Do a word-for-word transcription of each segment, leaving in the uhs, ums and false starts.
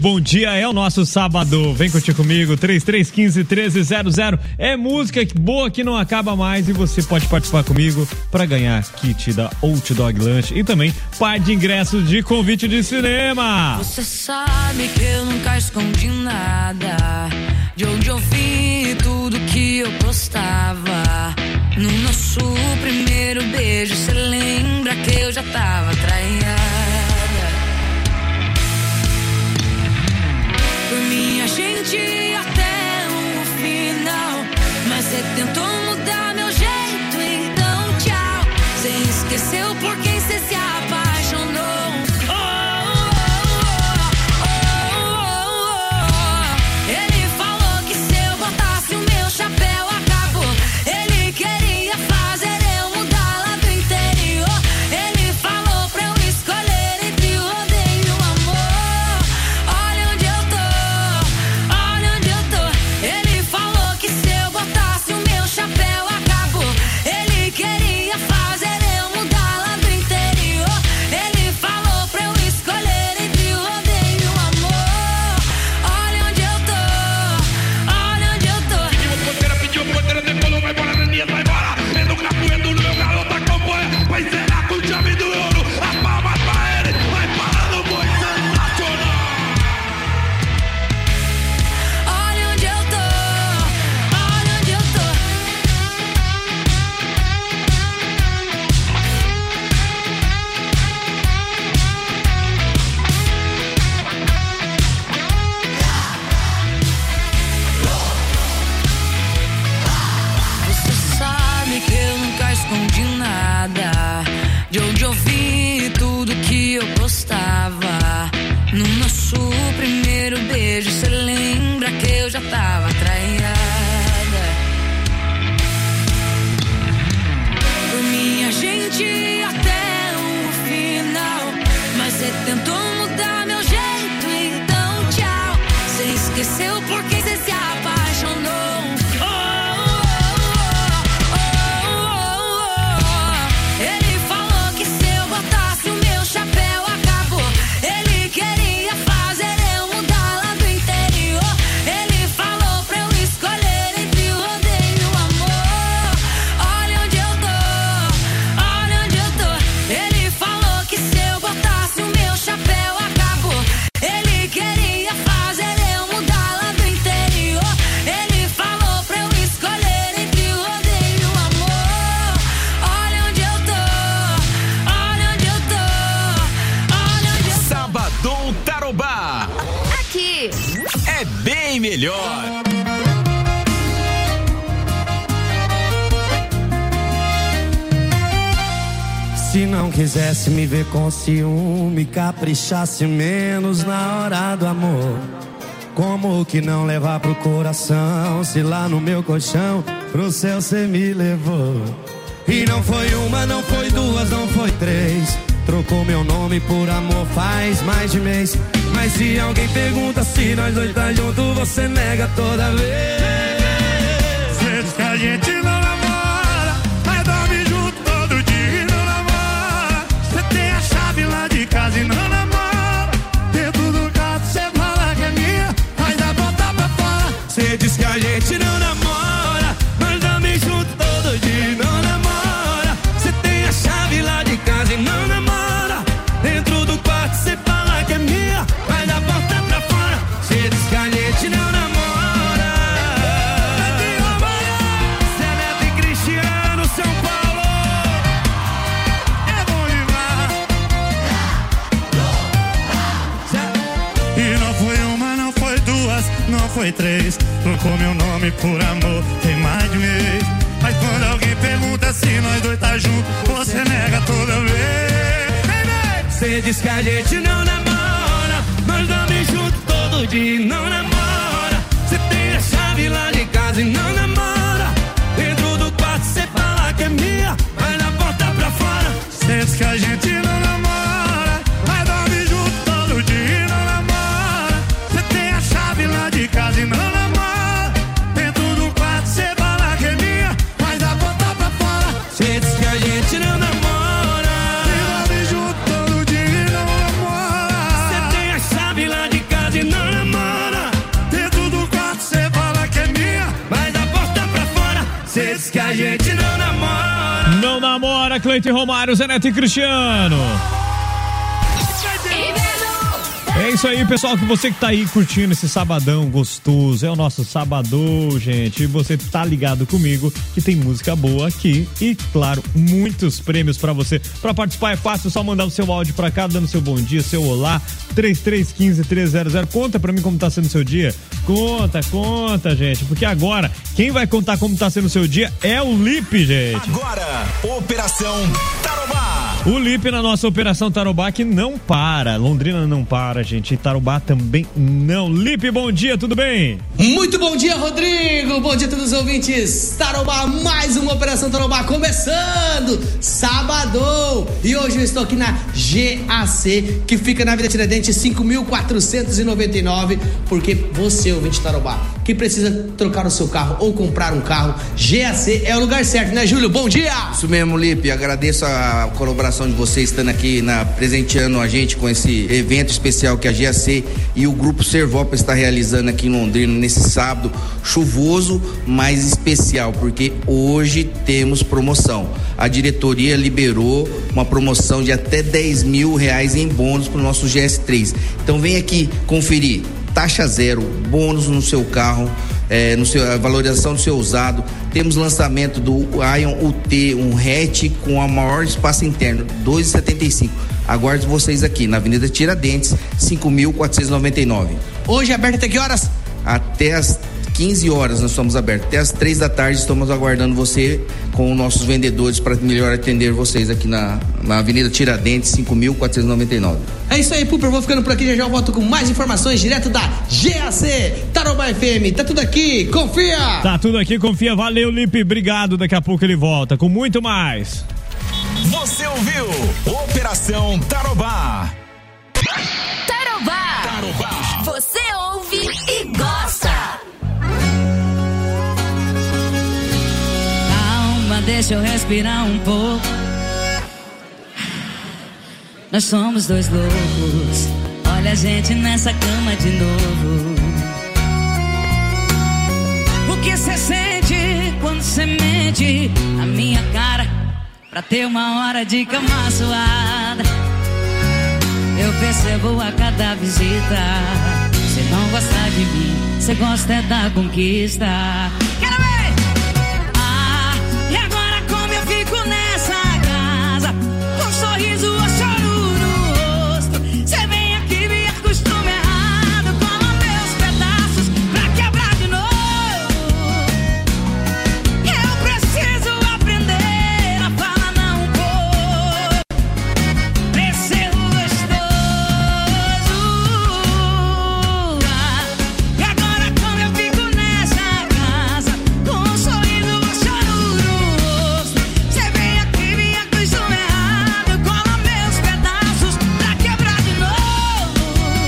Bom dia, é o nosso sábado. Vem curtir comigo, três três um cinco, um três zero zero. É música boa que não acaba mais e você pode participar comigo para ganhar kit da Old Dog Lunch e também par de ingressos de convite de cinema. Você sabe que eu nunca escondi nada, de onde eu vi tudo que eu postava. No nosso primeiro beijo, cê lembra que eu já tava traída? Por minha gente até o final, mas cê tentou mudar meu jeito, então tchau. Cê esqueceu por quem cê se apaixonou. Oh, oh, oh, oh. Ele falou que se eu botasse o meu chapéu acabou. Ele queria fazer eu mudar lá do interior. Ele falou pra eu escolher entre o rodeio e o amor. Olha onde eu tô. De onde eu vi tudo que eu postava. No nosso primeiro beijo, cê lembra que eu já tava traída? Por minha gente até o final, mas cê tentou mudar meu jeito, então tchau. Cê esqueceu por quem cê se apaixonou. Bem melhor. Se não quisesse me ver com ciúme, caprichasse menos na hora do amor. Como que não levar pro coração, se lá no meu colchão pro céu cê me levou? E não foi uma, não foi duas, não foi três. Trocou meu nome por amor faz mais de mês. Mas se alguém pergunta se nós dois tá junto, você nega toda vez. Cê diz que a gente não namora, mas dorme junto todo dia e não namora. Cê tem a chave lá de casa e não namora. Dentro do carro cê fala que é minha, mas dá volta pra fora. Cê diz que a gente não namora, mas dorme junto todo dia e não namora. Cê tem a chave lá de casa e não namora. Dentro do quarto cê fala que é minha, mas dá porta pra fora. Cê diz que a gente não namora. Cê é Neto e Cristiano, São Paulo. É bom demais. E não foi uma, não foi duas, não foi três. Trocou meu nome por amor, tem mais de um mês. Mas quando alguém pergunta se nós dois tá junto, você nega toda vez. Cê diz que a gente não namora, mas dorme junto todo dia e não namora. Cê tem a chave lá de casa e não namora. Dentro do quarto cê fala que é minha, mas na porta pra fora. Cê diz que a gente não namora, mas dorme junto todo dia e não namora. Cê tem a chave lá de casa e não namora. Dentro do quarto cê fala que é minha, mas na porta pra fora. Cê diz que a gente não namora. No Bora, Cleiton Romário, Zé Neto e Cristiano. É isso aí, pessoal, que você que tá aí curtindo esse sabadão gostoso, é o nosso sabadão, gente, e você tá ligado comigo que tem música boa aqui e, claro, muitos prêmios pra você. Pra participar é fácil, só mandar o seu áudio pra cá, dando seu bom dia, seu olá, três três um cinco, três zero zero. Conta pra mim como tá sendo o seu dia. Conta, conta, gente, porque agora quem vai contar como tá sendo o seu dia é o Lipe, gente. Agora, Operação Tarobá. O Lipe na nossa Operação Tarobá que não para, Londrina não para, gente, e Tarobá também não. Lipe, bom dia, tudo bem? Muito bom dia, Rodrigo, bom dia a todos os ouvintes. Tarobá, mais uma Operação Tarobá começando, sabadão, e hoje eu estou aqui na G A C, que fica na Avenida Tiradentes cinco mil quatrocentos e noventa e nove, porque você, ouvinte Tarobá, que precisa trocar o seu carro ou comprar um carro, G A C é o lugar certo, né, Júlio? Bom dia! Isso mesmo, Lipe, agradeço a colaboração de vocês estando aqui na, presenteando a gente com esse evento especial que a G A C e o Grupo Servopa está realizando aqui em Londrina nesse sábado chuvoso, mas especial, porque hoje temos promoção. A diretoria liberou uma promoção de até dez mil reais em bônus para o nosso G S três. Então vem aqui conferir, taxa zero, bônus no seu carro, É, no seu, a valorização do seu usado. Temos lançamento do Ion U T, um hatch com a maior espaço interno, dois e setenta e cinco. Aguardo vocês aqui na Avenida Tiradentes, cinco mil quatrocentos e noventa e nove. Hoje é aberto até que horas? Até as quinze horas nós estamos abertos. Até as três da tarde estamos aguardando você com os nossos vendedores para melhor atender vocês aqui na, na Avenida Tiradentes, cinco mil quatrocentos e noventa e nove. É isso aí, Puper, vou ficando por aqui, já já eu volto com mais informações direto da G A C, Tarobá F M, tá tudo aqui, confia! Tá tudo aqui, confia, valeu, Lipe, obrigado, daqui a pouco ele volta com muito mais. Você ouviu Operação Tarobá. Tarobá. Tarobá. Você ouve e gosta. Calma, deixa eu respirar um pouco. Nós somos dois loucos. Olha a gente nessa cama de novo. O que cê sente quando cê mente na minha cara pra ter uma hora de cama suada? Eu percebo a cada visita. Cê não gosta de mim, cê gosta é da conquista. Quero ver! Ah, e agora como eu fico nessa casa, com um sorriso ou choro no rosto? Cê vem aqui, me acostuma errado, toma meus pedaços pra quebrar de novo. Eu preciso aprender a falar não vou pra ser gostoso. Ah, e agora como eu fico nessa casa, com um sorriso ou choro no rosto? Cê vem aqui, me acostuma errado, cola meus pedaços pra quebrar de novo.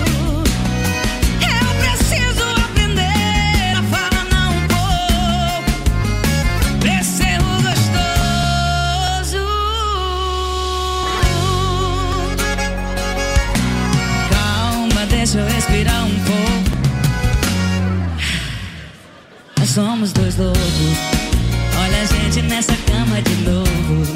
Eu preciso aprender a falar não vou pra ser gostoso. Calma, deixa eu respirar um pouco. Nós somos dois loucos. Olha a gente nessa cama de novo.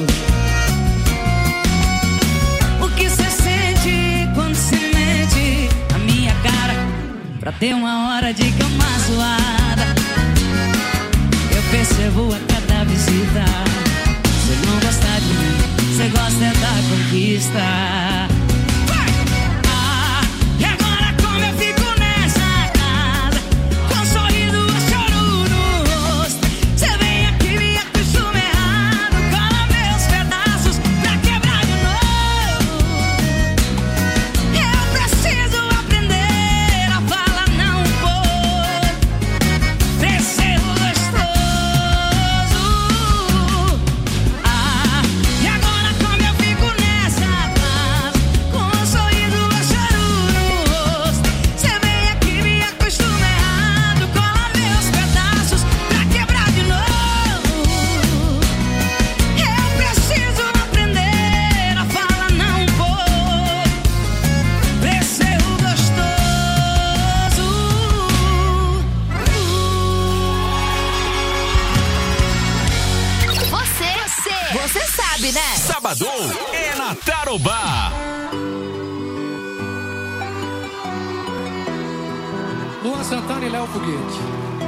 O que cê sente quando cê mente na minha cara pra ter uma hora de cama suada? Eu percebo a cada visita. Cê não gosta de mim, cê gosta é da conquista. Vai! Ah, e agora como eu fico nessa casa, com um sorriso ou choro no rosto? Cê vem aqui, me acostuma errado, cola meus pedaços pra quebrar de novo. Eu preciso aprender a falar não vou pra ser gostoso. Ah, e agora como eu fico nessa casa, Sabadão é na Tarobá. Luan Santana e Léo Foguete.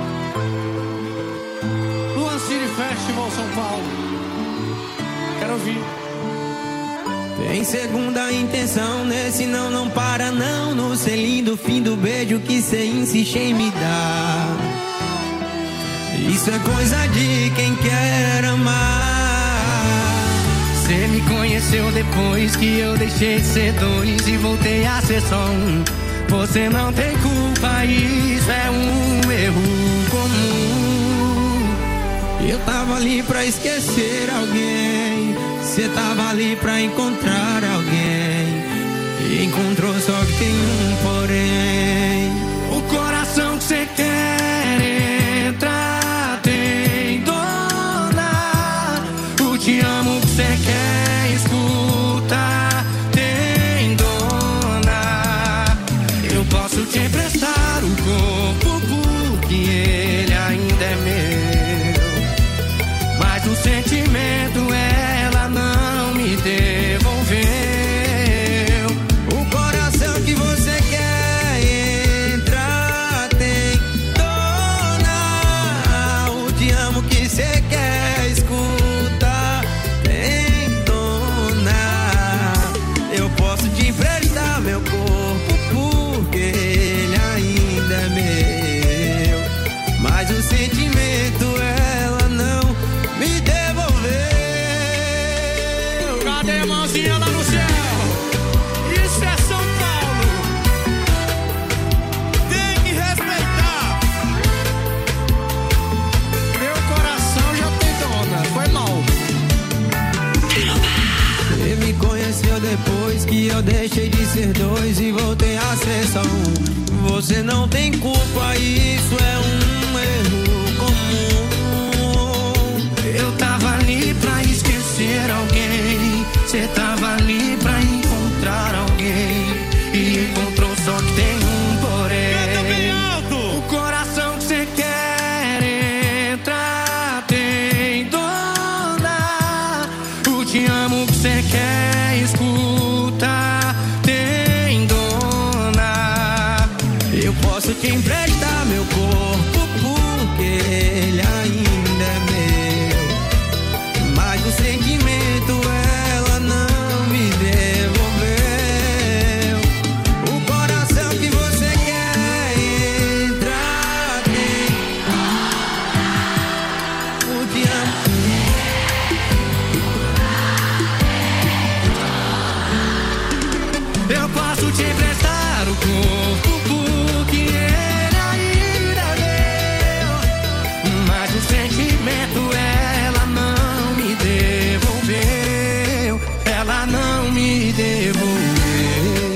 Luan City Festival São Paulo. Quero ouvir. Tem segunda intenção nesse não, não para não. No selinho do fim do beijo que cê insiste em me dar. Isso é coisa de quem quer amar. Cê me conheceu depois que eu deixei de ser dois e voltei a ser só um. Você não tem culpa, isso é um erro comum. Eu tava ali pra esquecer alguém, cê tava ali pra encontrar alguém. E encontrou, só que tem um porém. O coração que cê quer entrar tem dona. O te amo que cê quer escutar tem dona. Eu posso te emprestar o corpo porque ele ainda é meu, mas o sentimento ela não me devolveu. O coração que você quer entrar tem dona. O te amo que você quer escutar tem dona. Eu posso te emprestar meu corpo porque ele ainda é meu, mas o sentimento ela não me devolveu. Cadê a mãozinha lá no céu? Isso é São Paulo. Tem que respeitar. Meu coração já tem dona. Foi mal. Você me conheceu depois que eu deixei de ser dois e voltei a ser só um. Você não tem culpa, isso é um erro comum. Eu tava ali pra esquecer alguém, cê tava ali pra encontrar alguém. E encontrou, só que tem um porém. O coração que cê quer entrar tem dona. O te amo que cê quer escutar tem dona. Eu posso te emprestar meu corpo porque ele ainda é meu, mas o sentimento ela não me devolveu. O coração que você quer entrar tem. O te amo. Eu posso te emprestar o corpo porque ele ainda é meu, mas o sentimento ela não me devolveu. Ela não me devolveu.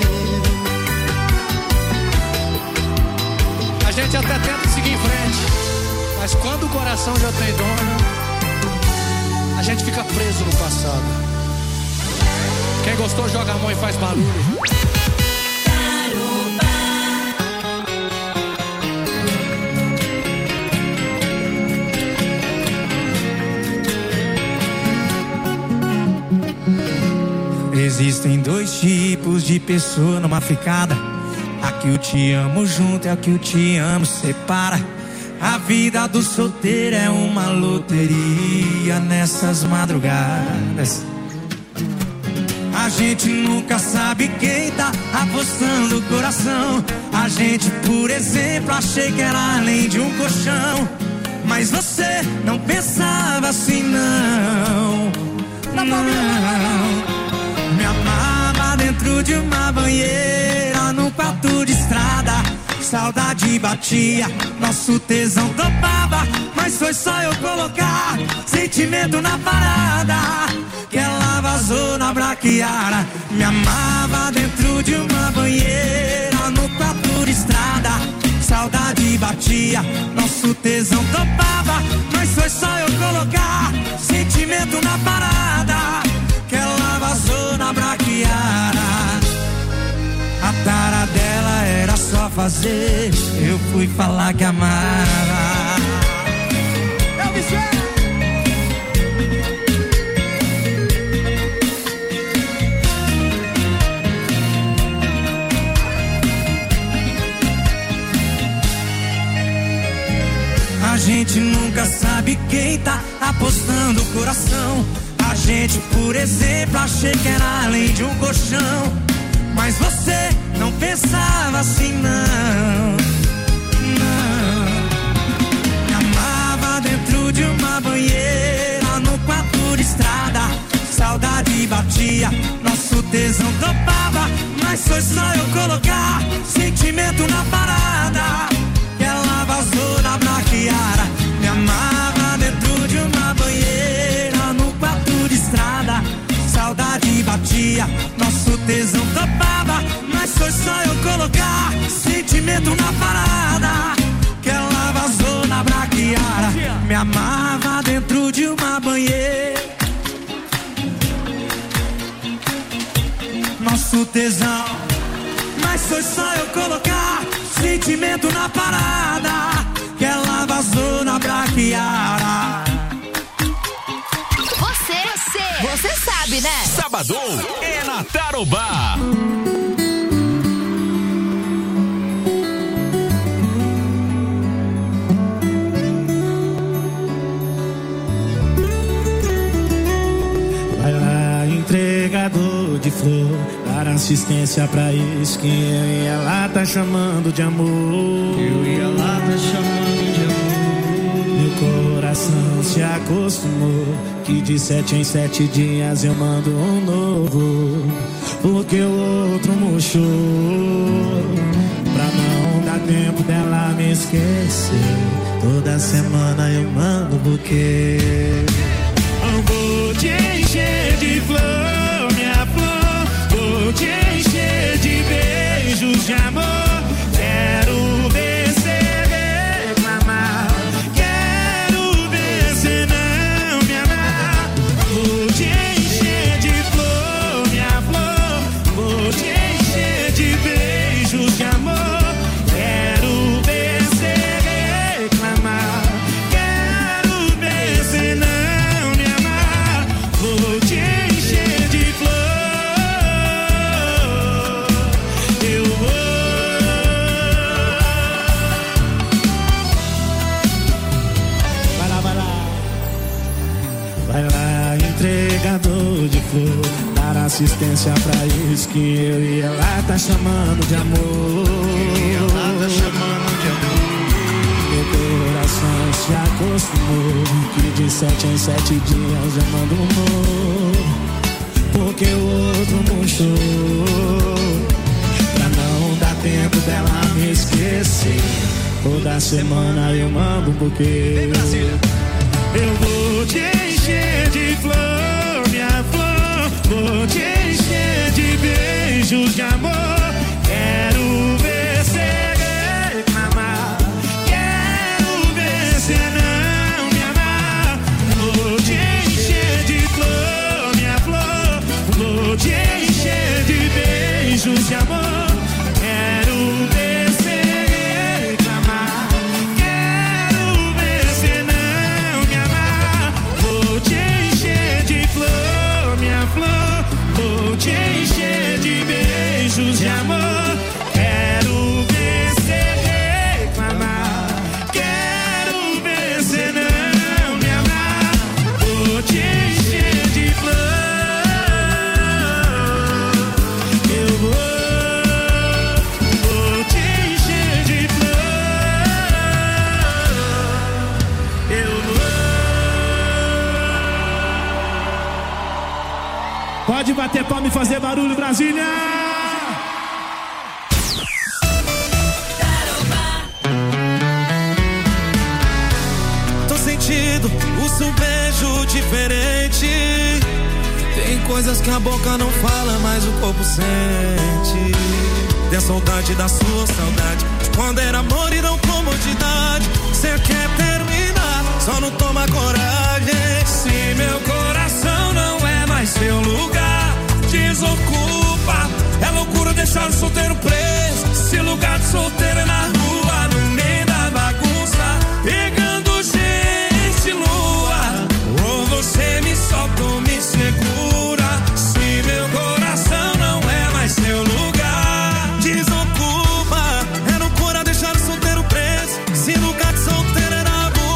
A gente até tenta seguir em frente, mas quando o coração já tem dona, a gente fica preso no passado. Quem gostou joga a mão e faz barulho. Existem dois tipos de pessoa numa ficada. A que o te amo junto é a que o te amo separa. A vida do solteiro é uma loteria nessas madrugadas. A gente nunca sabe quem tá apostando o coração. A gente, por exemplo, achei que era além de um colchão, mas você não pensava assim, não. Não. Me amava dentro de uma banheira, no quarto de estrada. Saudade batia, nosso tesão topava, mas foi só eu colocar sentimento na parada que ela vazou na braquiara. Me amava dentro de uma banheira, no quarto de estrada. Saudade batia, nosso tesão topava, mas foi só eu colocar sentimento na parada que ela vazou na braquiara. A tara dela era só fazer, eu fui falar que amava. Eu me A gente nunca sabe quem tá apostando o coração. A gente, por exemplo, achei que era além de um colchão. Mas você não pensava assim, não. Não. Me amava dentro de uma banheira, no quarto de estrada. Saudade batia, nosso tesão topava. Mas foi só eu colocar sentimento na parada, que ela vazou na braquiara. Me amava dentro de uma banheira, no quarto de estrada. Saudade batia, nosso tesão topava. Mas foi só eu colocar sentimento na parada, que ela vazou na braquiara. Me amava dentro de uma banheira, nosso tesão. Mas foi só eu colocar sentimento na parada, que ela vazou na braquiara. Você, você, você sabe, né? Sabadão é na Tarobá. Vai lá, entregador de flor, dar assistência pra isso que eu e ela tá chamando de amor. Eu e ela tá chamando de amor. Meu coração se acostumou que de sete em sete dias eu mando um novo, porque o outro murchou. Pra não dar tempo dela me esquecer, toda semana eu mando buquê. Eu vou te encher de flor, minha flor. Vou te encher de beijos de amor. Quero ver você reclamar, quero ver você não me amar. Vou te encher de flor, minha flor. Vou te encher de beijos de amor. Quero ver você reclamar, quero ver você não me amar. Vou te encher de flor. Eu vou. Vai lá, vai lá. Vai lá, entregador de flor, dar assistência pra isso que eu e ela tá chamando de amor. Ela tá chamando de amor. Meu coração se acostumou que de sete em sete dias eu mando um novo, porque o outro murchou. Pra não dar tempo dela me esquecer, toda semana eu mando um buquê. Eu vou te encher de flor, minha flor. Vou te encher de beijos de amor. Quero ver você reclamar, quero ver você não me amar. Vou te encher de flor, minha flor. Vou te encher de beijos de amor. Quero ver você reclamar, quero ver você não me amar. Vou te encher de flor, minha flor. Vou te encher de beijos de amor. Quero ver você reclamar, quero ver você não me amar. Vou te encher de flor. Eu vou, vou te encher de flor. Eu vou. Pode bater palma e fazer barulho, Brasília! Tô sentindo o seu beijo diferente. Tem coisas que a boca não fala, mas o corpo sente. Tem a saudade da sua saudade, quando era amor e não comodidade. Cê quer terminar, só não toma coragem. Se meu coração não é mais seu lugar, desocupa. É loucura deixar o solteiro preso. Se lugar de solteiro é na rua, no meio da bagunça, pegando gente lua. Ou você me solta ou me segura. Se meu coração não é mais seu lugar, desocupa. É loucura deixar o solteiro preso. Se lugar de solteiro é na rua,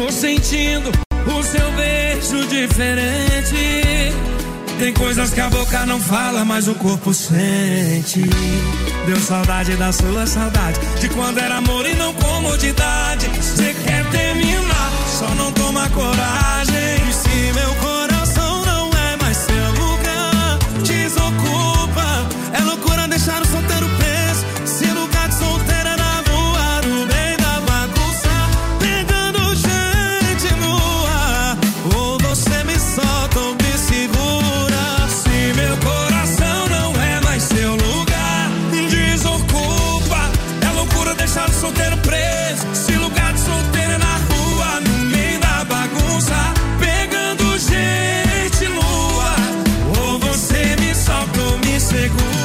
Tô sentindo o seu beijo diferente. Tem coisas que a boca não fala, mas o corpo sente. Deu saudade da sua saudade, de quando era amor e não comodidade. Você quer terminar, só não toma coragem. E se meu coração não é mais seu lugar, desocupa. É loucura deixar o solteiro preso. Se lugar de solteiro é na rua, no meio da bagunça, pegando gente no ar. Ou você me solta ou me segura. Se meu coração não é mais seu lugar, desocupa. É loucura deixar o solteiro preso. Se lugar de solteiro é na rua, no meio da bagunça, pegando gente no ar. Ou você me solta ou me segura.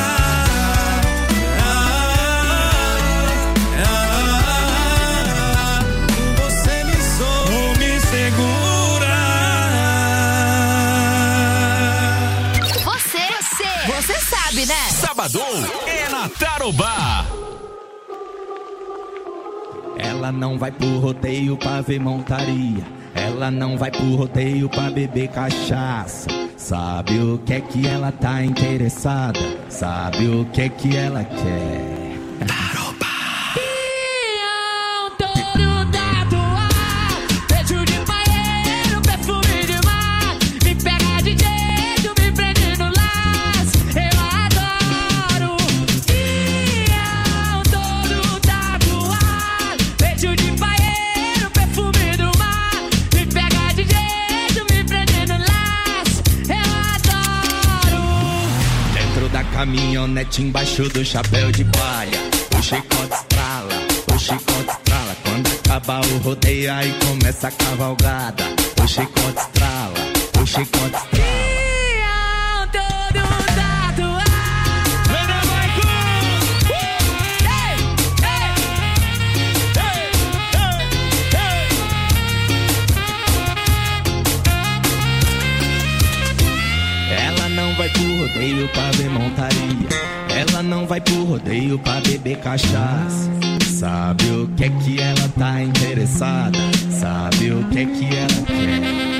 Né? Sabadão é na Tarobá. Ela não vai pro rodeio pra ver montaria. Ela não vai pro rodeio pra beber cachaça. Sabe o que é que ela tá interessada? Sabe o que é que ela quer? Tarobá. Caminhonete embaixo do chapéu de palha. O chicote estrala, o chicote estrala. Quando acaba o rodeio aí começa a cavalgada. O chicote estrala, o chicote estrala. Vai pro rodeio pra ver montaria. Ela não vai pro rodeio pra beber cachaça. Sabe o que é que ela tá interessada? Sabe o que é que ela quer?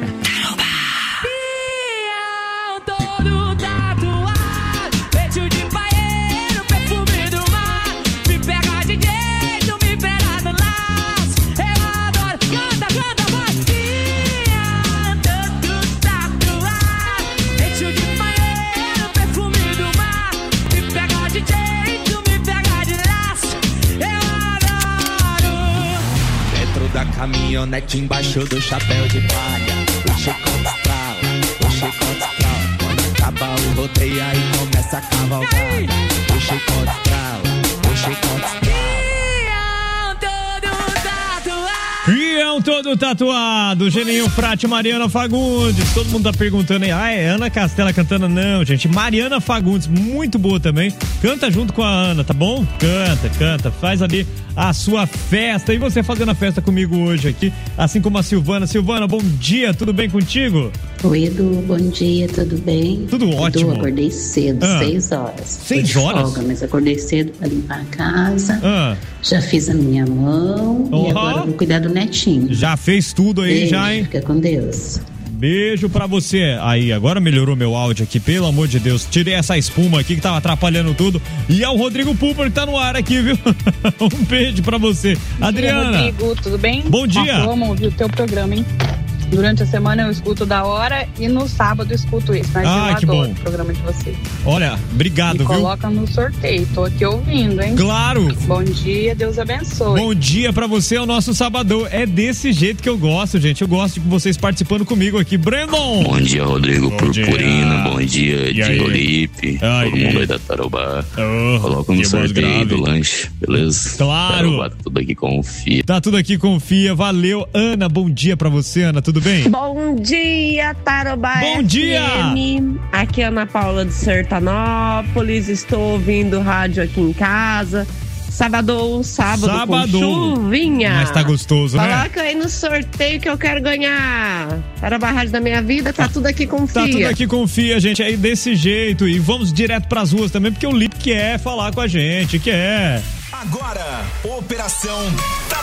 Caminhonete embaixo do chapéu de palha. O chicote estrala, o chicote estrala. Quando acaba o rodeio aí começa a cavalgada. O chicote estrala, o chicote estrala. Iam todo tatuado, Geninho Frati, Mariana Fagundes. Todo mundo tá perguntando aí, ah, é Ana Castela cantando? Não, gente, Mariana Fagundes, muito boa também. Canta junto com a Ana, tá bom? Canta, canta, faz ali a sua festa. E você fazendo a festa comigo hoje aqui, assim como a Silvana. Silvana, bom dia, tudo bem contigo? Oi, Edu, bom dia, tudo bem? Tudo ótimo. Edu, acordei cedo, ah, seis horas. Seis horas? Folga, mas acordei cedo pra limpar a casa, ah. já fiz a minha mão uhum. e agora vou cuidar do netinho. Já fez tudo aí. Beijo, já, hein? Fica com Deus. Beijo pra você. Aí, agora melhorou meu áudio aqui, pelo amor de Deus. Tirei essa espuma aqui que tava atrapalhando tudo. E é o Rodrigo Pulper que tá no ar aqui, viu? Um beijo pra você. Bom Adriana. dia, Rodrigo, tudo bem? Bom dia. Vamos ouvir o teu programa, hein? Durante a semana eu escuto da hora e no sábado eu escuto isso. Mas ah, eu que adoro bom. o programa de vocês. Olha, obrigado, Me viu? Coloca no sorteio, tô aqui ouvindo, hein? Claro. Bom dia, Deus abençoe. Bom dia pra você, é o nosso sabadão. É desse jeito que eu gosto, gente. Eu gosto de vocês participando comigo aqui. Brandon. Bom dia, Rodrigo bom Purpurina. Dia. Bom dia, Diego Lipe. Todo mundo aí da Tarobá. Oh, Coloca no sorteio do lanche, beleza? Claro. Tarobá, tudo aqui confia. Tá tudo aqui confia. Valeu, Ana. Bom dia pra você, Ana. Tudo bem? Bom dia, Tarobá. Bom dia! F M. Aqui é Ana Paula de Sertanópolis. Estou ouvindo rádio aqui em casa. Sábado, sábado, sábado. Com chuvinha. Mas tá gostoso, né? Coloca aí no sorteio que eu quero ganhar. Tarobá Rádio da Minha Vida, tá tudo aqui confia. Tá tudo aqui confia, gente. Aí desse jeito. E vamos direto pras ruas também, porque o Lipe quer falar com a gente, quer. Agora, Operação Tarobá.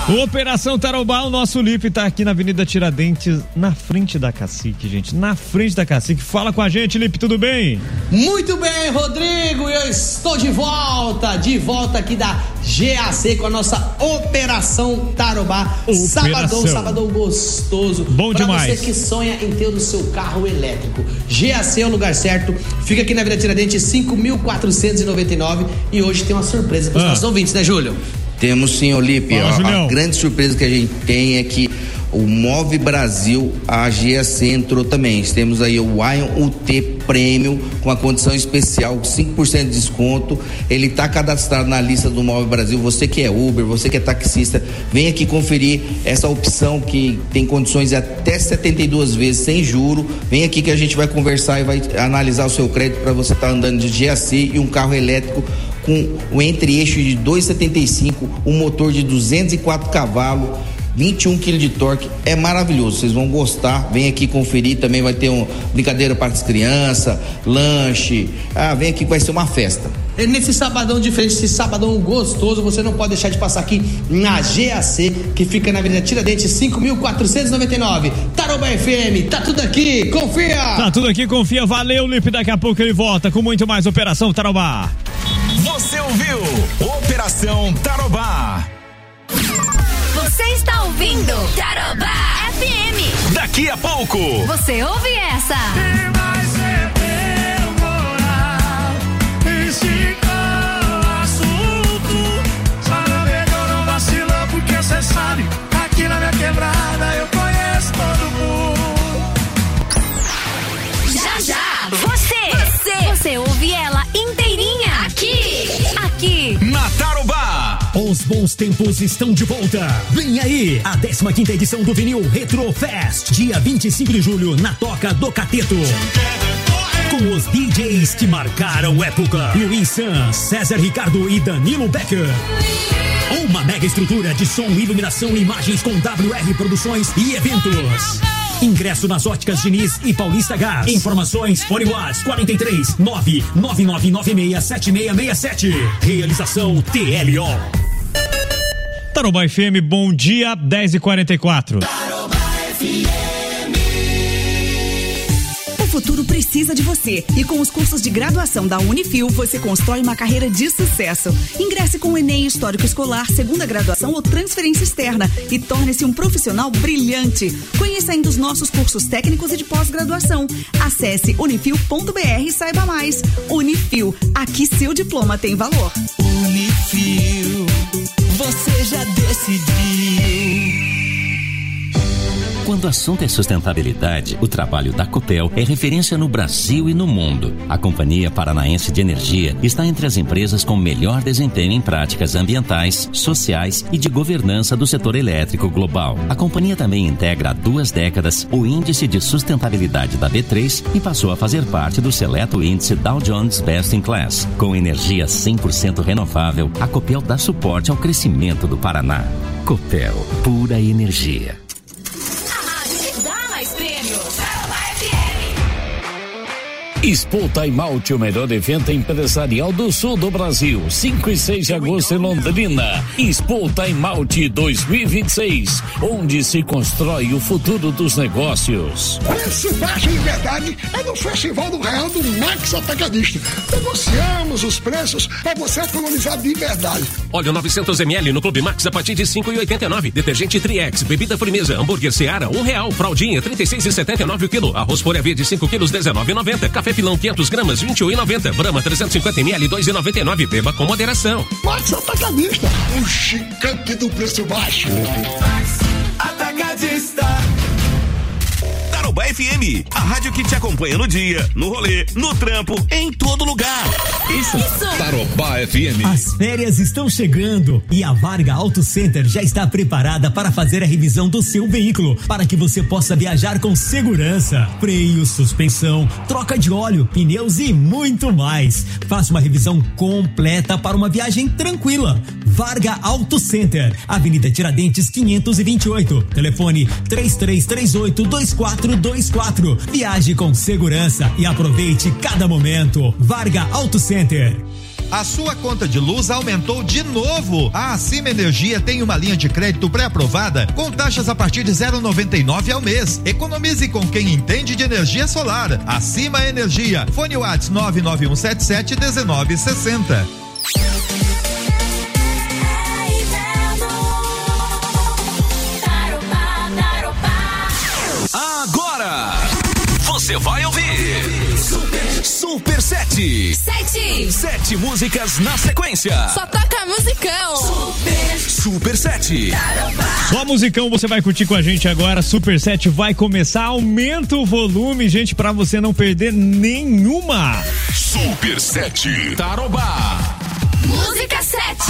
Operação Tarobá, o nosso Lipe tá aqui na Avenida Tiradentes, na frente da Cacique, gente, na frente da Cacique. Fala com a gente, Lipe, tudo bem? Muito bem, Rodrigo, eu estou de volta, de volta aqui da G A C com a nossa Operação Tarobá. Operação. Sabadão, sabadão gostoso. Bom pra demais. Pra você que sonha em ter o seu carro elétrico. G A C é o lugar certo, fica aqui na Avenida Tiradentes cinco mil quatrocentos e noventa e nove e hoje tem uma surpresa para os ah. nossos ouvintes, né, Júlio? Temos sim, Olipe. A, a grande surpresa que a gente tem é que o Move Brasil, a G A C entrou também. Temos aí o Ion U T Premium com a condição especial, cinco por cento de desconto. Ele está cadastrado na lista do Move Brasil. Você que é Uber, você que é taxista, vem aqui conferir essa opção que tem condições de até setenta e duas vezes sem juro. Vem aqui que a gente vai conversar e vai analisar o seu crédito para você estar tá andando de G A C e um carro elétrico com o entre-eixo de duzentos e setenta e cinco, um motor de duzentos e quatro cavalos, vinte e um quilos de torque. É maravilhoso, vocês vão gostar. Vem aqui conferir, também vai ter uma brincadeira para as crianças, lanche. Ah, vem aqui que vai ser uma festa. Nesse sabadão diferente, esse sabadão gostoso, você não pode deixar de passar aqui na G A C, que fica na Avenida Tiradentes cinco mil quatrocentos e noventa e nove. Tarobá F M, tá tudo aqui, confia! Tá tudo aqui, confia. Valeu, Lipe, daqui a pouco ele volta com muito mais Operação Tarobá. Você ouviu Operação Tarobá. Você está ouvindo Tarobá F M. Daqui a pouco você ouve essa. Quem vai ser teu moral? Esticou o assunto. Só não pegou, não vacilou, porque cê sabe, aqui na minha quebrada eu conheço todo mundo. Já, já. Você, você, você ouve ela inteirinha aqui, aqui na Tarobá. Os bons tempos estão de volta. Vem aí a décima quinta edição do Vinil Retro Fest, dia vinte e cinco de julho, na Toca do Cateto. Com os D Js que marcaram época: Luiz Sans, César Ricardo e Danilo Becker. Uma mega estrutura de som, iluminação e imagens com W R Produções e eventos. Ingresso nas óticas Diniz e Paulista Gás. Informações, fone WhatsApp quarenta e três, nove nove nove nove seis sete seis seis sete. Realização T L O. Tarobá F M, bom dia, dez e quarenta e quatro. Tarobá F M. O futuro precisa de você e com os cursos de graduação da Unifil você constrói uma carreira de sucesso. Ingresse com o Enem Histórico Escolar, segunda graduação ou transferência externa e torne-se um profissional brilhante. Conheça ainda os nossos cursos técnicos e de pós-graduação. Acesse unifil ponto b r e saiba mais. Unifil, aqui seu diploma tem valor. Unifil, você já decidiu. Quando o assunto é sustentabilidade, o trabalho da Copel é referência no Brasil e no mundo. A Companhia Paranaense de Energia está entre as empresas com melhor desempenho em práticas ambientais, sociais e de governança do setor elétrico global. A companhia também integra há duas décadas o Índice de Sustentabilidade da B três e passou a fazer parte do seleto índice Dow Jones Best in Class. Com energia cem por cento renovável, a Copel dá suporte ao crescimento do Paraná. Copel, pura energia. Expo Time Out, o melhor evento empresarial do sul do Brasil. cinco e seis de agosto em Londrina. Expo Time Out dois mil e vinte e seis, onde se constrói o futuro dos negócios. Preço baixo de verdade é no Festival do Real do Max Atacadista. Negociamos os preços para você economizar de verdade. Óleo novecentos mililitros no Clube Max a partir de cinco e oitenta e nove. Detergente Triex, bebida Frimeza, hambúrguer Seara, um real. Fraldinha, trinta e seis e setenta e nove o quilo. Arroz Folha Verde, cinco quilos, dezenove e noventa. Café Pilão, quinhentas gramas, vinte e um e noventa. Brahma, trezentos e cinquenta mililitros, dois e noventa e nove. Beba com moderação. Max Atacadista, o gigante do preço baixo. Max Atacadista. Tarobá F M, a rádio que te acompanha no dia, no rolê, no trampo, em todo lugar. Isso. Isso. Tarobá F M. As férias estão chegando e a Varga Auto Center já está preparada para fazer a revisão do seu veículo, para que você possa viajar com segurança. Freio, suspensão, troca de óleo, pneus e muito mais. Faça uma revisão completa para uma viagem tranquila. Varga Auto Center, Avenida Tiradentes quinhentos e vinte e oito. Telefone três três três oito, dois quatro dois quatro. Viaje com segurança e aproveite cada momento. Varga Auto Center. a sua conta de luz aumentou de novo. A Acima Energia tem uma linha de crédito pré-aprovada com taxas a partir de zero vírgula noventa e nove ao mês. Economize com quem entende de energia solar. Acima Energia. Fone WhatsApp nove nove um sete sete um nove seis zero. Agora você vai ouvir Super, Super sete. Sete. Sete músicas na sequência. Só toca musicão. Super, Super sete. Só musicão você vai curtir com a gente agora. Super sete vai começar. Aumenta o volume, gente, pra você não perder nenhuma. Super sete. Tarobá. Música sete.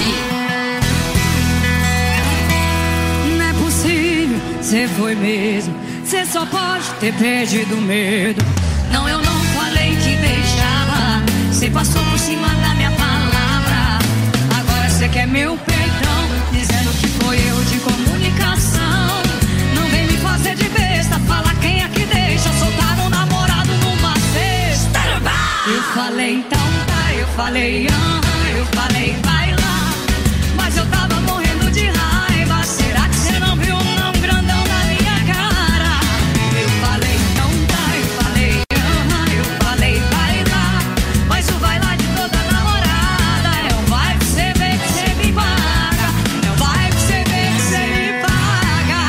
Não é possível, cê foi mesmo. Cê só pode ter perdido o medo. Não, eu não falei que deixava. Cê passou por cima da minha palavra. Agora cê quer meu perdão, dizendo que foi erro de comunicação. Não vem me fazer de besta, falar quem é que deixa soltar um namorado numa cesta. Eu falei então tá, eu falei ah, eu falei vai lá. Mas eu tava morrendo de raiva. Será que cê não viu não grandão na minha cara? Eu falei então tá, eu falei ah, eu falei vai lá. Mas o vai lá de toda namorada é um vai pra cê ver que cê me paga. É um vai pra cê ver que cê me paga.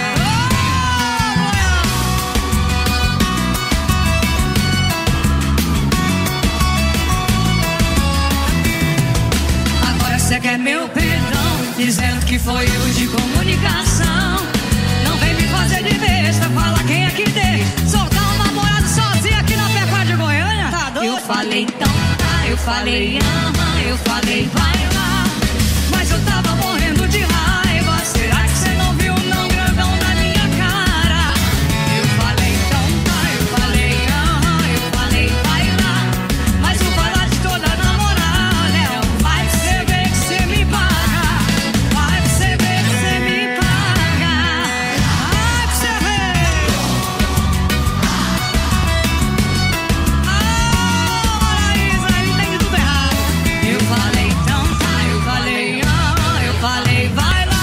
Agora cê quer meu perdão, dizendo que foi erro de comunicação. Não vem me fazer de besta, fala quem é que deixa soltar um namorado sozinho aqui na Pecuária de Goiânia. Tá doido? Eu falei então tá, eu falei ah, eu falei vai lá. Mas eu tava morrendo de raiva. Será que cê não viu não grandão na minha cara? Eu falei então tá, eu falei ah, eu falei vai lá. Mas o vai lá de toda namorada é um vai pra cê ver que cê me paga. Vai pra cê ver que cê me paga. Vai pra cê ver. Ah, Maraísa, entende tudo errado. Eu falei então tá, eu falei ah, eu falei vai lá.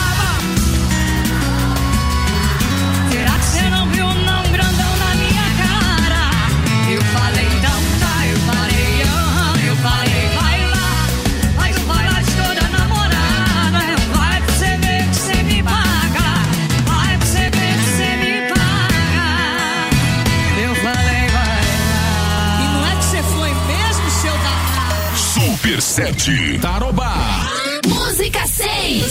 Será que cê não viu não grandão na minha cara? Eu falei então tá, eu falei ah, eu falei vai lá. Mas o vai lá de toda namorada é um vai pra cê ver que cê me paga. Vai pra cê ver que cê me paga. Eu falei vai lá. E não é que cê foi mesmo, seu danado? Super sete. Tarobá. Música seis.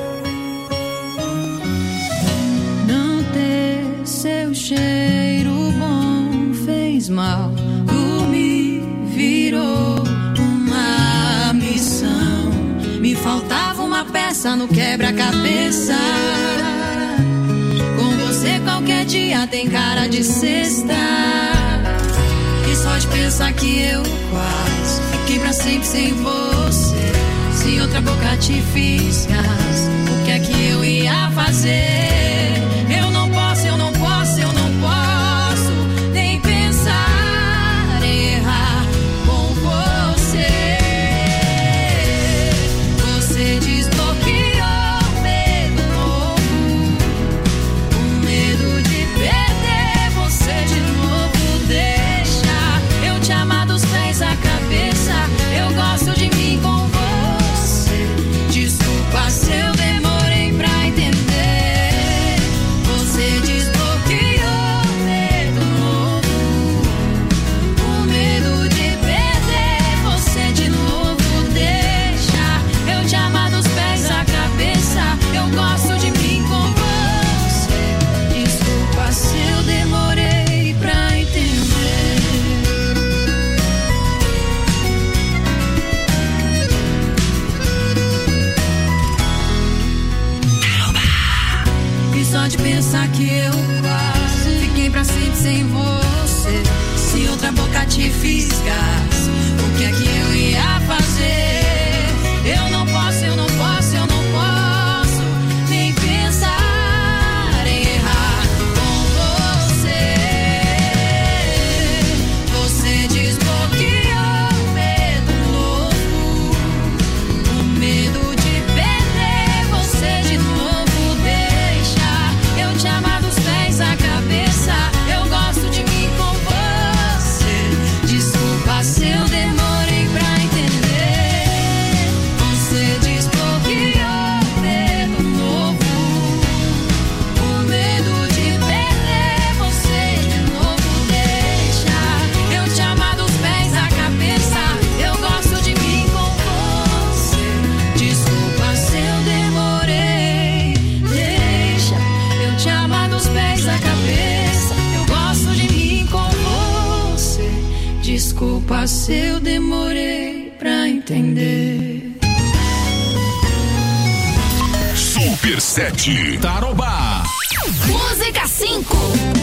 Não ter seu cheiro bom fez mal. Dormir virou uma missão. Me faltava uma peça no quebra-cabeça. Com você qualquer dia tem cara de sexta. E só de pensar que eu quase fiquei pra sempre sem você. Se outra boca te fisgas, o que é que eu ia fazer? Eu não posso, eu não posso, eu não posso nem pensar em errar com você. Você desbloqueou o medo novo, o medo de perder você de novo. Deixa eu te amar dos pés à cabeça. Eu gosto de mim com você. Desculpa se eu demorei pra entender. Você desbloqueou o medo novo, o medo de perder você de novo. Deixa eu te amar dos pés à cabeça. Eu gosto de mim com você. Desculpa se eu demorei pra entender. E só de pensar que eu quase fiquei pra sempre sem você. Se outra boca te fisgas, o que é que eu ia fazer? Eu não posso, eu não posso, eu não posso nem pensar em errar com você. Você desbloqueou o medo novo, Desculpa se eu demorei pra entender. Super sete Tarobá. Música cinco.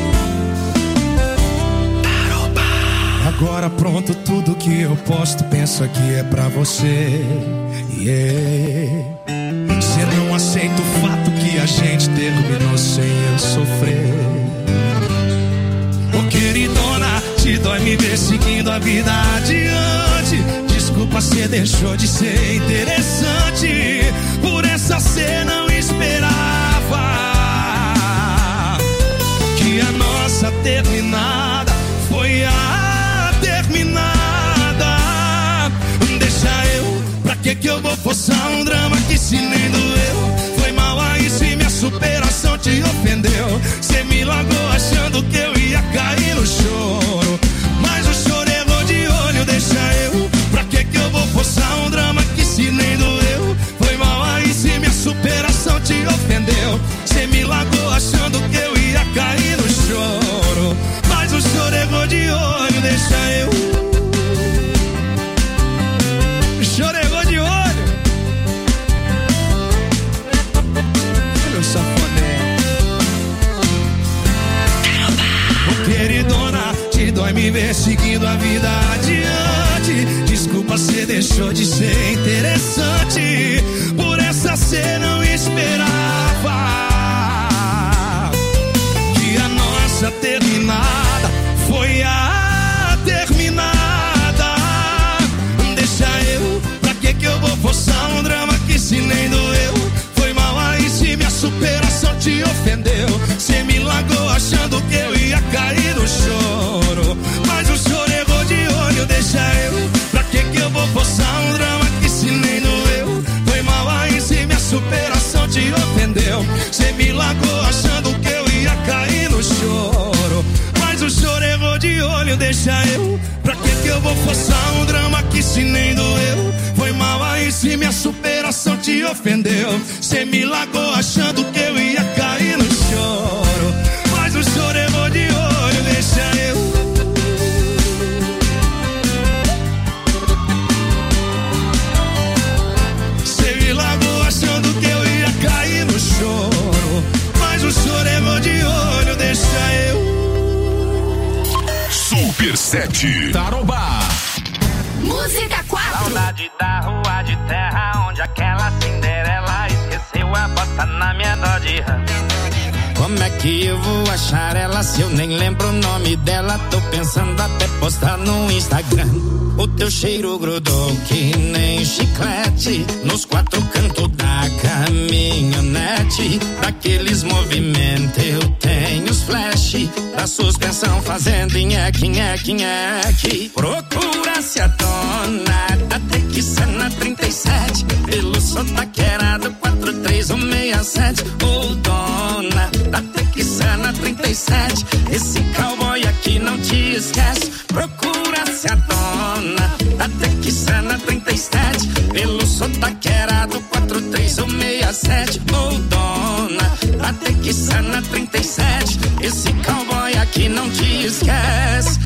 Agora pronto, tudo que eu posto, penso aqui é pra você. Yeah. Cê não aceita o fato que a gente terminou sem eu sofrer. Ô queridona, te dói me ver seguindo a vida adiante. Desculpa, cê deixou de ser interessante. Por essa cê não esperava que a nossa terminada foi a terminada. Deixa eu, pra que que eu vou forçar um drama que se nem doeu? Foi mal aí se minha superação te ofendeu. Cê me largou achando que eu ia cair no choro, mas o choro errou de olho. Deixa eu, pra que que eu vou forçar um drama que se nem doeu? Foi mal aí se minha superação te ofendeu. Cê me largou achando que eu ia cair no choro, mas o choro errou de olho. Deixa eu, o choro errou de olho. Olha o safoné. Ô queridona, te dói me ver seguindo a vida adiante. Desculpa, cê deixou de ser interessante. Por essa cê não esperava que a nossa terminada foi a terminada. Deixa eu, pra que que eu vou forçar um drama que se nem doeu? Foi mal aí se minha superação te ofendeu. Cê me largou achando que eu ia cair no choro, mas o choro errou de olho. Deixa eu, pra que que eu vou forçar um drama que se nem doeu? Foi mal aí se minha superação te ofendeu. Cê me largou achando que eu ia cair no choro, mas o choro errou de olho. Deixa eu, pra que que eu vou forçar um drama que se nem doeu? Foi mal aí se minha superação te ofendeu. Cê me largou achando que eu ia cair no choro, mas o choro errou de olho. Deixa eu, cê me largou achando que eu ia cair no choro, mas o choro errou de olho. Deixa eu. Super sete Tarobá. Música quatro. Saudade da rua de terra onde aquela Cinderela esqueceu a bota na minha Dodge Ram. Como é que eu vou achar ela se eu nem lembro o nome dela? Tô pensando até postar no Instagram. O teu cheiro grudou que nem chiclete nos quatro cantos da caminhonete. Daqueles movimentos eu tenho os flash da suspensão fazendo nheque, nheque, nheque. Procura-se a dona da Texana trinta e sete pelo sotaqueirado quatro três um seis sete. Ô dona da Texana trinta e sete, esse cowboy aqui não te esquece. Procura-se a dona da Texana trinta e sete pelo sotaqueirado quatro três um seis sete. Ô dona da Texana trinta e sete, esse cowboy aqui não te esquece.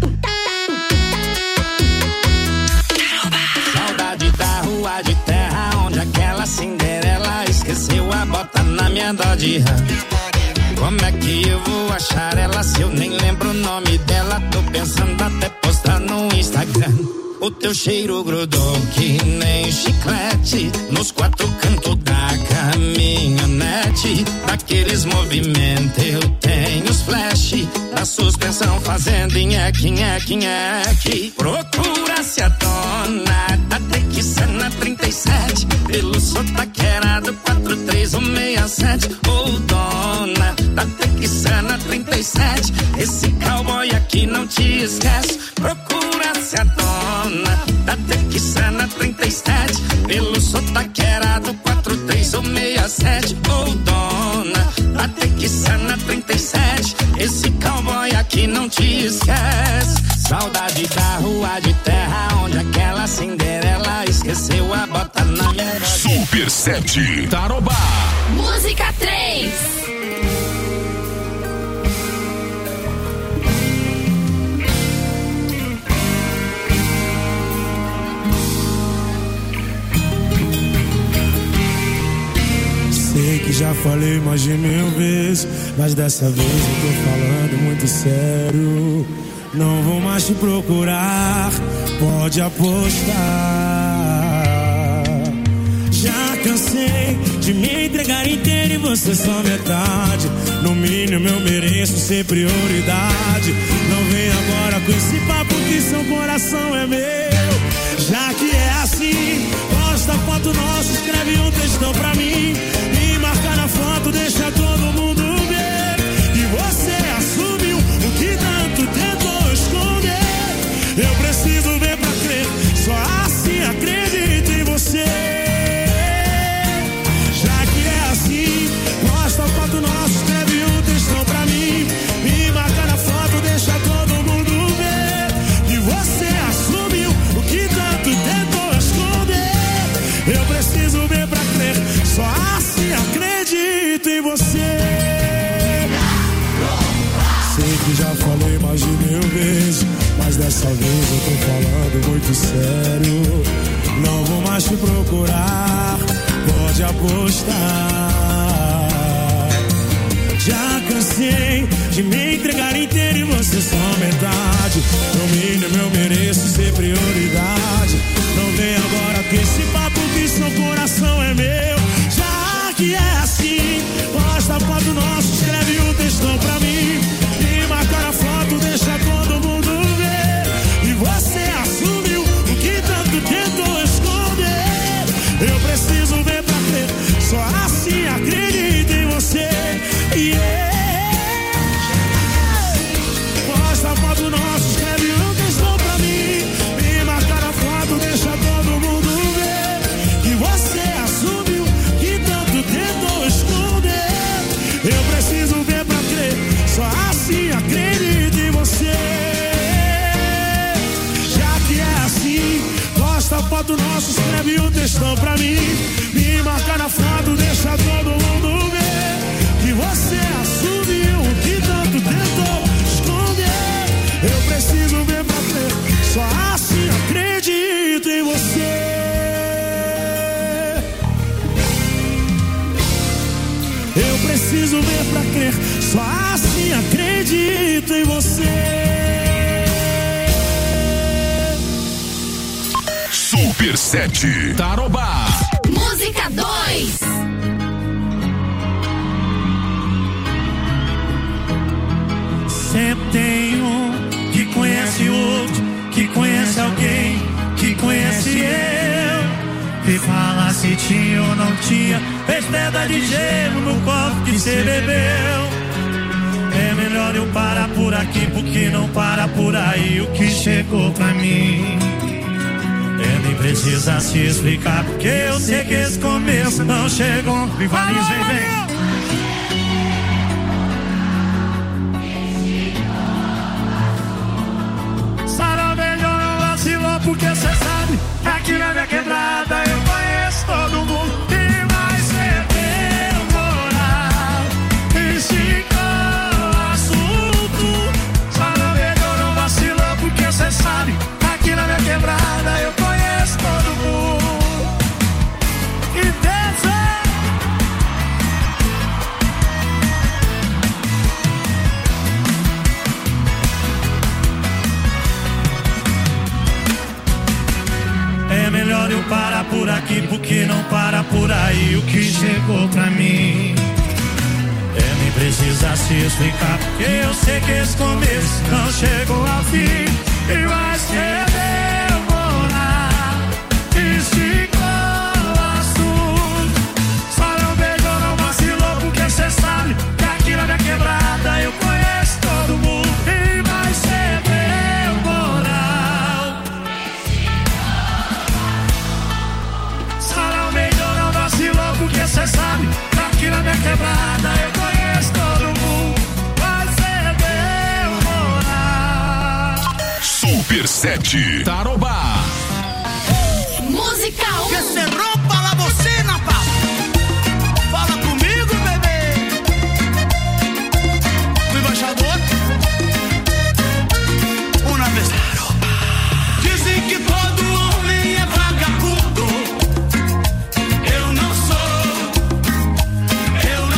Saudade da rua de terra onde aquela Cinderela esqueceu a bota na minha Dodge Ram. Como é que eu vou achar ela se eu nem lembro o nome dela? Tô pensando até postar no Instagram. O teu cheiro grudou que nem chiclete nos quatro cantos da caminhonete. Daqueles movimentos eu tenho os flash da suspensão fazendo nheque, nheque, nheque. Procura-se a dona da Texana trinta e sete pelo sotaqueirado quatro três um seis sete. Ô dona da Texana trinta e sete, esse cowboy aqui não te esquece. Procura-se a dona da Texana trinta e sete pelo sotaqueirado quatro três um seis sete. Ô dona da Texana trinta e sete, esse cowboy aqui não te esquece. Saudade da rua de terra onde aquela Cinderela esqueceu a bota na minha Dodge. Super sete Tarobá. Música três. já falei mais de mil vezes, mas dessa vez eu tô falando muito sério. Não vou mais te procurar, pode apostar. Já cansei de me entregar inteiro e você só metade. No mínimo eu mereço ser prioridade. Não vem agora com esse papo que seu coração é meu. Já que é assim, posta foto nossa, escreve um textão pra mim. Me marca na foto, deixa todo mundo ver. E você assumiu o que tanto tentou esconder. Eu preciso ver pra crer, só assim acredito em você. Já que é assim, posta foto nossa, escreve um textão pra mim. Me marca na foto, deixa todo mundo ver. E você assumiu o que tanto tentou esconder. Eu preciso ver pra crer, só assim acredito em você. Sei que já falei mais de mil vezes, mas dessa vez eu tô falando muito sério. Não vou mais te procurar, pode apostar. Já cansei de me entregar inteiro e você só metade. No mínimo eu mereço ser prioridade. Não vem agora com esse papo que seu coração é meu. Já que é assim, posta a foto nossa, escreve um textão pra mim. Me marca na foto, deixa todo mundo ver. E você assumiu o que tanto tentou esconder. Eu preciso ver pra crer, só assim acredito em você. Yeah. Posta a foto nossa, escreve um textão pra mim. Me marca na foto, deixa todo mundo ver. E você assumiu que tanto tentou esconder. Eu preciso ver pra crer, só assim acredito em você. Já que é assim, posta a foto nossa, escreve um textão pra mim. Me marca na foto, deixa todo mundo ver. Que você assumiu o que tanto tentou esconder. Eu preciso ver pra crer, só assim acredito em você. Eu preciso ver pra crer, só assim acredito em você. Super sete Tarobá. Música dois. Sempre tem um que conhece o outro, que conhece alguém, que conhece eu. E fala se tinha ou não tinha, fez pedra de gelo no copo que cê bebeu. É melhor eu parar por aqui, porque não para por aí o que chegou pra mim. É, nem precisa se explicar, porque eu sei que esse começo não chegou. Rivaliza, vem, vem. Porque cê sabe que aqui na minha quebrada eu conheço todo mundo. E vai ser temporal, e ficou assunto. Só não melhor não vacilou, porque cê sabe que aqui na minha quebrada eu conheço todo mundo. E desce. É melhor eu parar por aqui, porque não para por aí o que chegou pra mim. É, nem precisa se explicar, porque eu sei que esse começo não chegou ao fim. E vai ser demorar, e ficou assunto. Só não beijou, não vacilou, porque cê sabe que aqui na minha quebrada eu conheço todo mundo. E vai ser temporal. Porque cê sabe que aqui na minha quebrada eu conheço todo mundo. Vai ser demorar. Super sete Tarobá. Música um. Que cê rompa la bocina, pá. Fala comigo, bebê. O embaixador. Uma vez. Dizem que todo homem é vagabundo. Eu não sou. Eu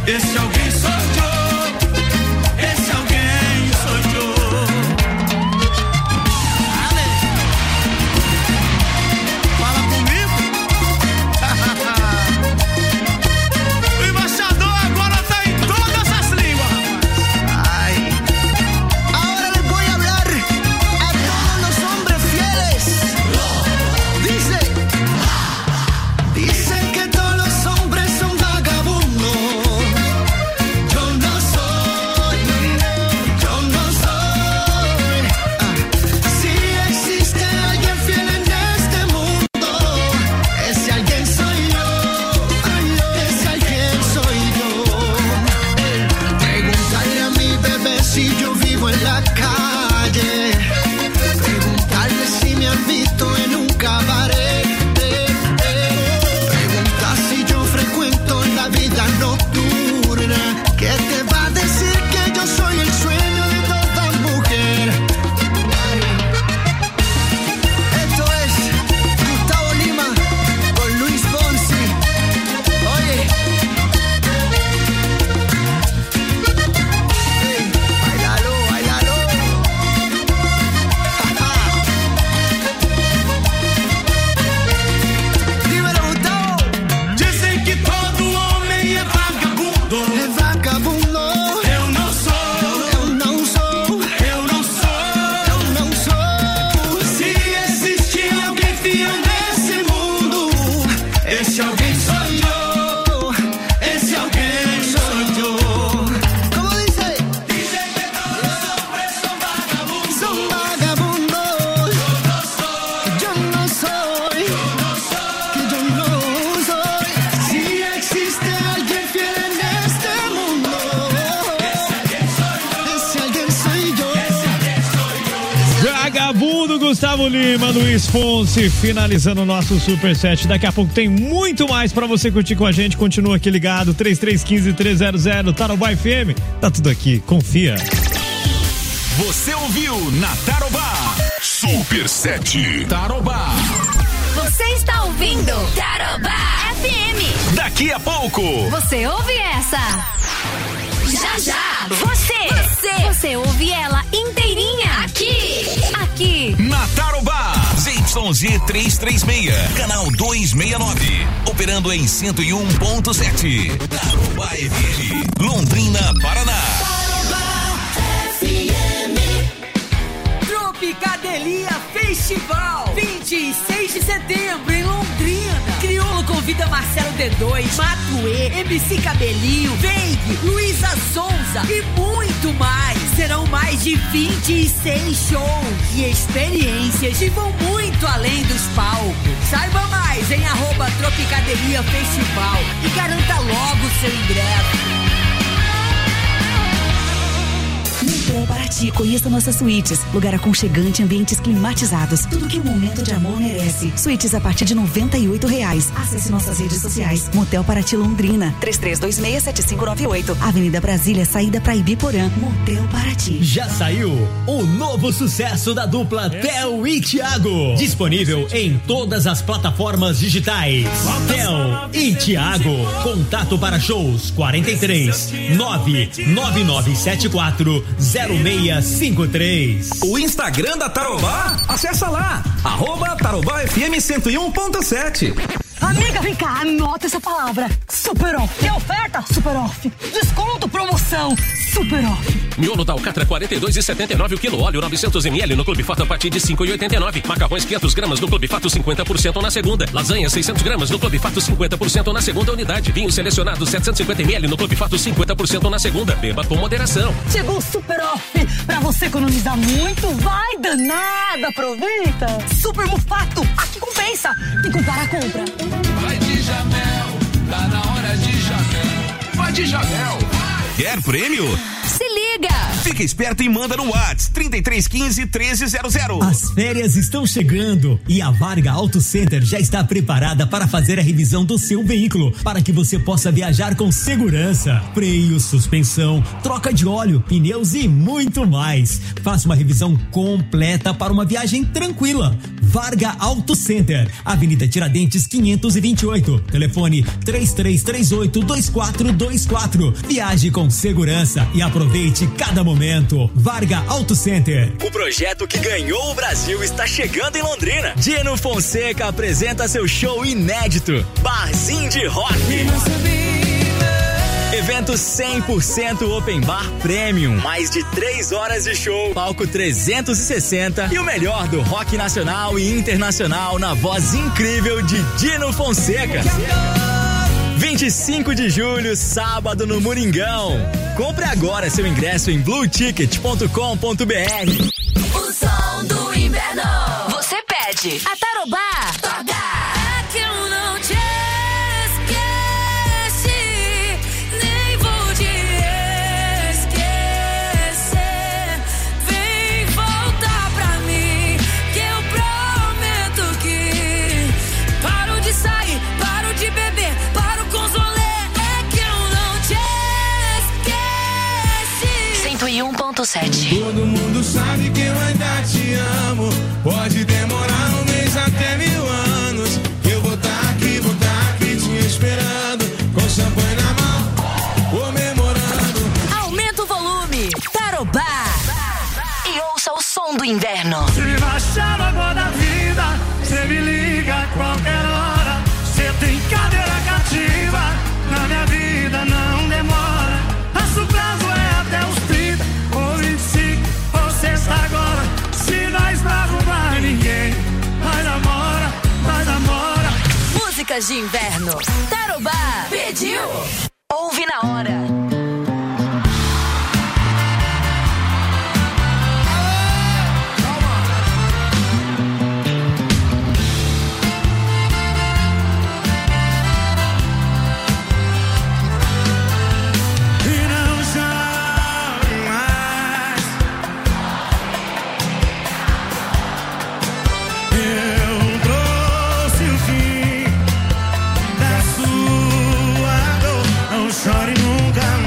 Esse alguém sou eu. Esse alguém sou eu. Fala comigo. O embaixador agora tá em todas as línguas. Ay. Ahora les voy a hablar a todos los hombres fieles. Dice, dicen que todos los hombres son vagabundos. Yo no soy, yo no soy. Ah, si existe alguien fiel en este mundo, ese alguien soy yo. Ese alguien soy yo. Preguntarle a mi bebé si yo vivo en la calle. Preguntarle si me han visto en un cabaret. Preguntar si yo frecuento la vida nocturna. ¿Qué te va a decir que yo soy el sueño de toda mujer? Esto es Gustavo Lima con Luis Fonsi. Oye. Ey, bailalo, bailalo. Dímelo, Gustavo. Dizem que todo homem é vagabundo. É vagabundo. Eu não sou. Eu não sou. Eu não sou. Eu não sou. Se existe alguém fiel nesse mundo, esse alguém sou eu. Esse alguém sou eu. Como dice? Dizem que todos os hombres são vagabundos. São vagabundos. Eu não sou. Eu não sou. Que yo no soy. Si existe alguien fiel en este mundo, ese alguien soy yo. Vagabundo, Gustavo Lima, Luiz Fonsi, finalizando o nosso Super Set. Daqui a pouco tem muito mais pra você curtir com a gente. Continua aqui ligado, três três um cinco, três zero zero, Tarobá F M. Tá tudo aqui, confia. Você ouviu na Tarobá Super sete Tarobá. Você está ouvindo Tarobá F M. Daqui a pouco, Você ouve essa? Já já. Você. Você. Você ouve ela inteirinha aqui. Aqui. na Tarobá, Z Y Z trezentos e trinta e seis, canal duzentos e sessenta e nove, operando em cento e um ponto sete. Tarobá F M, Londrina, Paraná. Tropicadelia Festival, vinte e seis de setembro em Londrina. Criolo convida Marcelo D dois, Matuê, M C Cabelinho, Veig, Luísa Sonza e muito mais. Serão mais de vinte e seis shows e experiências que vão muito além dos palcos. Saiba mais em arroba Tropicadelia Festival e garanta logo o seu ingresso. Motel Paraty, conheça nossas suítes. Lugar aconchegante, ambientes climatizados. Tudo que um momento de amor merece. Suítes a partir de noventa e oito reais. Acesse nossas redes sociais. Motel Paraty Londrina, três três dois seis, sete cinco nove oito. Avenida Brasília, saída pra Ibiporã. Motel Paraty. Já saiu o novo sucesso da dupla Theo e Thiago. Disponível em todas as plataformas digitais. Theo e Thiago. Contato para shows quarenta e três nove nove nove sete quatro zero seis cinco três. O Instagram da Tarobá? Acessa lá, arroba Tarobá F M cento e um ponto sete. Amiga, vem cá, anota essa palavra. Super off. Tem oferta? Super off. Desconto, promoção. Super off. Miolo da Alcatra quarenta e dois e setenta e nove o quilo, óleo novecentos mililitros no Clube Fato a partir de cinco e oitenta e nove. Macarrões quinhentos gramas no Clube Fato cinquenta por cento na segunda. Lasanha seiscentos gramas no Clube Fato cinquenta por cento na segunda unidade. Vinho selecionado setecentos e cinquenta mililitros no Clube Fato cinquenta por cento na segunda. Beba com moderação. Chegou o Super Off. Pra você economizar muito, vai danada. Aproveita. Super Mufato. Aqui compensa. Tem que comparar a compra. Vai de Jamel, tá na hora de Jamel. Vai de Jamel. Quer prêmio? Se liga! Fica esperto e manda no WhatsApp trinta e três quinze, treze zero zero. As férias estão chegando e a Varga Auto Center já está preparada para fazer a revisão do seu veículo, para que você possa viajar com segurança. Freio, suspensão, troca de óleo, pneus e muito mais. Faça uma revisão completa para uma viagem tranquila. Varga Auto Center, Avenida Tiradentes quinhentos e vinte e oito. Telefone três três três oito, dois quatro dois quatro. Viaje com segurança e aproveite cada momento. Varga Auto Center. O projeto que ganhou o Brasil está chegando em Londrina. Dino Fonseca apresenta seu show inédito, Barzinho de Rock. Evento cem por cento Open Bar Premium. Mais de três horas de show, palco trezentos e sessenta e o melhor do rock nacional e internacional na voz incrível de Dino Fonseca. vinte e cinco de julho, sábado no Moringão. Compre agora seu ingresso em blue ticket ponto com ponto b r. O som do inverno. Você pede. A Tarobá toca. É que eu não te esqueci, nem vou te esquecer. Vem voltar pra mim, que eu prometo que paro de sair, paro de beber, paro com os rolê. É que eu não te esqueci. cento e um ponto sete. Todo mundo sabe que eu ainda te amo. Pode demorar um mês até mil anos. Eu vou estar aqui, vou estar aqui te esperando, com champanhe na mão, comemorando. Aumenta o volume. Tarobá. E ouça o som do inverno. Se baixar agora da vida, cê me liga a qualquer hora. Cê tem cadeira cativa, na minha vida não demora. Nosso prazo é até os trinta, ou vinte e cinco, ou sexta agora. Se nós não arrumar ninguém, vai namora, vai namora. Músicas de inverno. Tarobá pediu. Ouve na hora. Chore nunca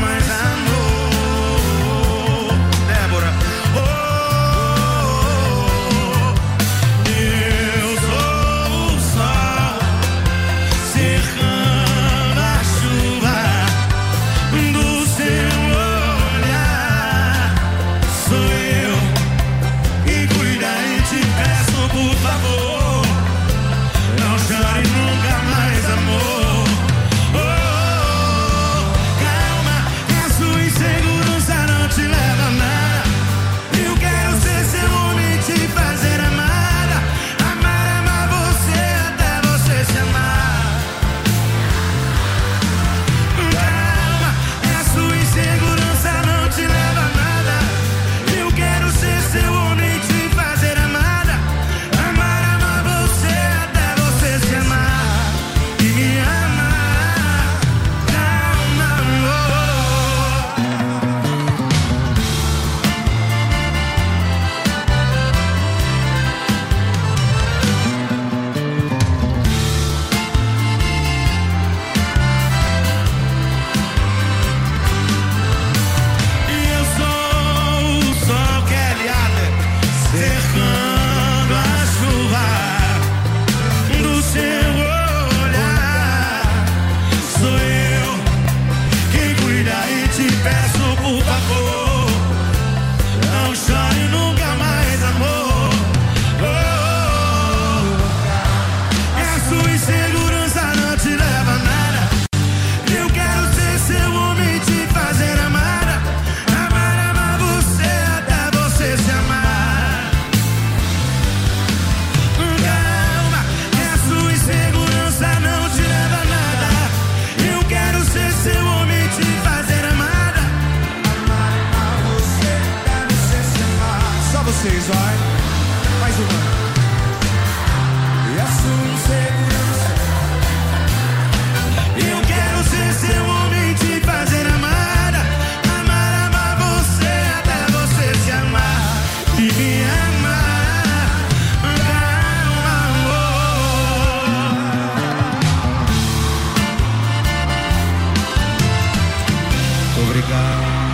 legal.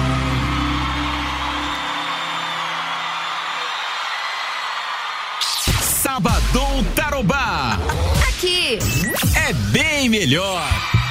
Sabadão Tarobá. Aqui é bem melhor.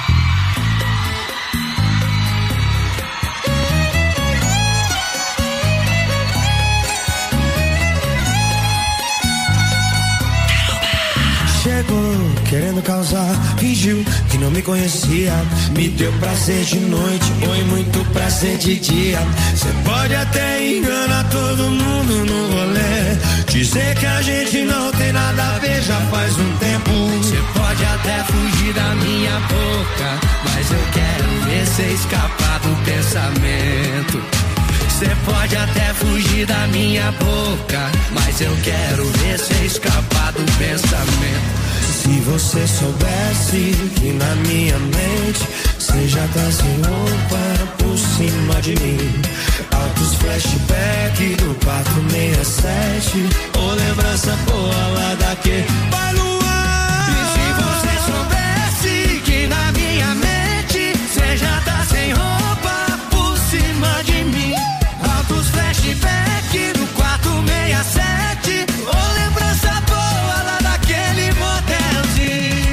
Chegou querendo causar, fingiu que não me conhecia. Me deu prazer de noite, foi muito prazer de dia. Cê pode até enganar todo mundo no rolê, dizer que a gente não tem nada a ver já faz um tempo. Cê pode até fugir da minha boca, mas eu quero ver cê escapar do pensamento. Cê pode até fugir da minha boca, mas eu quero ver cê escapar do pensamento. Se você soubesse que na minha mente cê já tá sem roupa por cima de mim. Altos flashback do quatro seis sete, ou lembrança boa lá daquele baluar. E se você soubesse que na minha mente cê já tá sem roupa por cima de mim. Altos flashback do quatro seis sete, ou lembrança boa lá daquele motelzinho.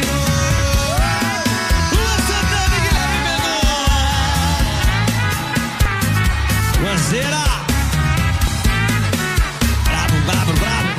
Lua Santana e Guilherme Mendonça. Guanzeira. Bravo, bravo, bravo.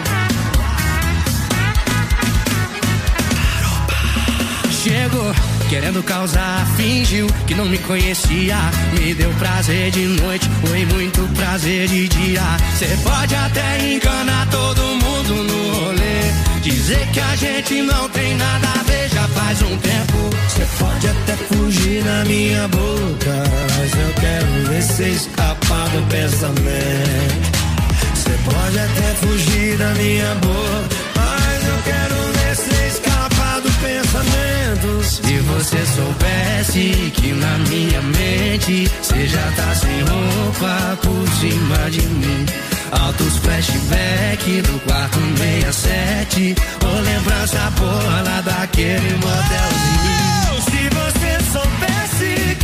Chegou querendo causar, fingiu que não me conhecia. Me deu prazer de noite, foi muito prazer de dia. Cê pode até enganar todo mundo no rolê, dizer que a gente não tem nada a ver já faz um tempo. Cê pode até fugir da minha boca, mas eu quero ver cê escapar do pensamento. Cê pode até fugir da minha boca, mas eu quero ver cê escapar do pensamento. Se você soubesse que na minha mente cê já tá sem roupa por cima de mim. Altos flashback do quatro seis sete, ou lembrança boa lá daquele motelzinho. Se você soubesse